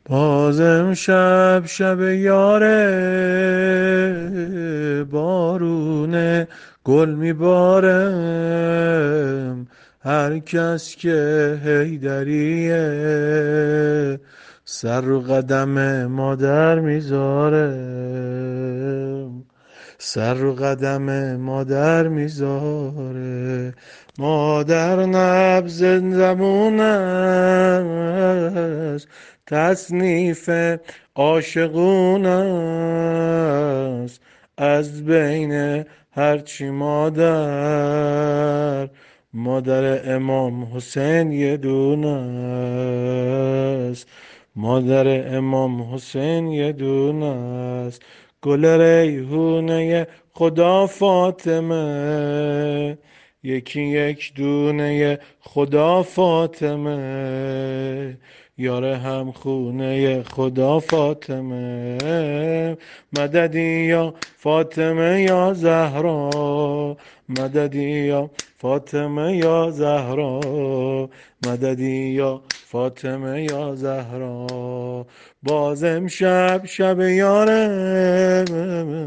بازم شب شب یاره بارونه گل میبارم هر کس که هیدریه سر رو قدم مادر میذارم سر رو قدم مادر میذاره مادر نبض زمون است تصنیف عاشقون است از بین هرچی مادر امام حسین یه دونه است مادر امام حسین یه دونه است گل ریحونه خدا فاطمه یکی یک دونه خدا فاطمه یار هم خونه خدا فاطمه مددی یا فاطمه یا زهرا مددی یا فاطمه یا زهرا مددی یا فاطمه یا زهرا بازم شب شب یارم